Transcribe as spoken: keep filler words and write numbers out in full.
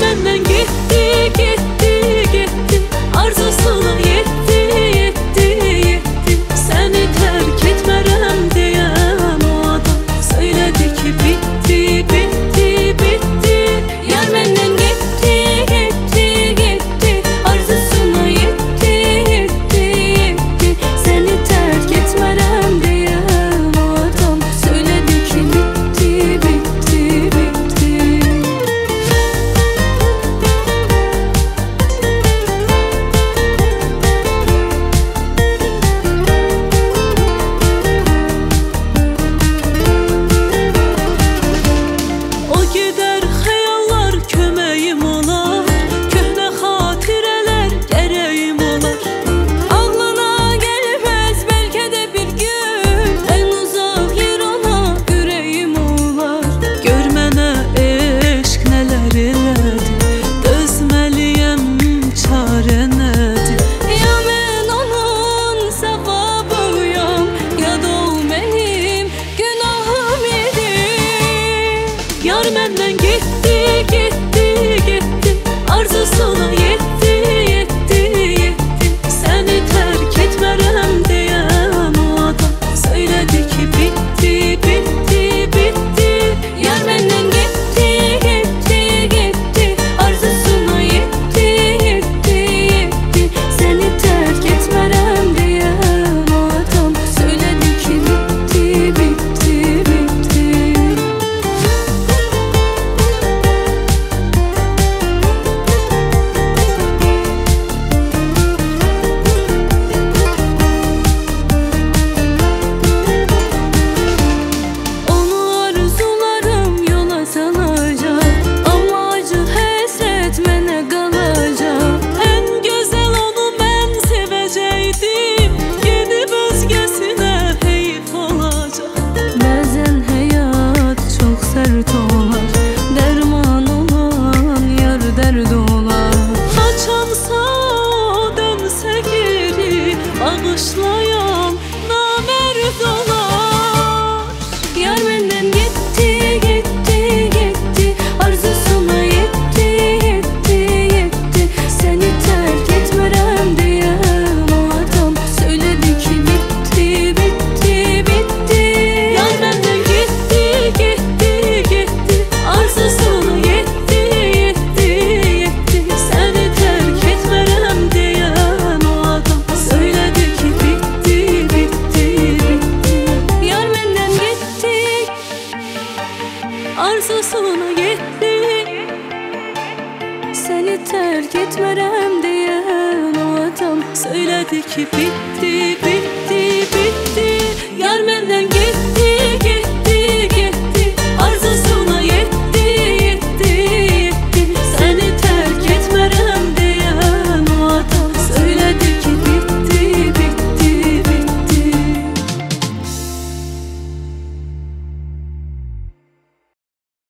menden gitti, gitti, gitti. Arzusuna yetti, yetti, yetti. Seni terk etmerem diyen o adam söyledi ki bitti, bitti, bitti. Yar menden gitti, gitti, gitti. Arzusuna yetti, yetti, yetti. Seni terk etmerem diyen o adam söyledi ki bitti, bitti, bitti. O gider hayallar köməyim olar, köhnə xatirələr gərəyim olar. Ağlına gəlməz bəlkə də bir gün, ən uzaq yer ona ürəyim olar. Gör mənə eşq nələr elədi, dözməliyəm çarə nədir? Ya mən onun savabıyam, ya da o mənim günahım idi. Yar məndən getdi, getdi, getdi. Arzusuna yetti, yetti, yetti. Səni tərk etmərəm deyən o adam söylədi ki bitti, bitti, bitti. Yar məndən getdi, getdi, getdi. Arzusuna yetti, yetti, yetti. Səni tərk etmərəm deyən o adam söylədi ki bitti, bitti, bitti. Onu arzularım yola salacak, ama acı həsrət mənə qalacaq. Ən gözəl onu mən sevəcəkdim, gedib özgəsinə heyf olacaq. Bəzən həyat çox sərt olar, dərman olan yar dərd olar. Açansa o dönsə geri, bağışlayan namərd olar. Yar məndən getdi, getdi, getdi. Arzusuna yetti, yetti, yetti. Səni tərk etmərəm deyən o adam söylədi ki bitti, bitti, bitti. Yar məndən getdi, getdi, getdi. Arzusuna yetti, yetti, yetti. Səni tərk etmərəm deyən o adam söylədi ki bitti, bitti, bitti. Yar məndən getdi, arzusuna yetti. Səni tərk etmərəm deyən o adam söylədi ki bitti, bitti, bitti. Yar məndən getdi.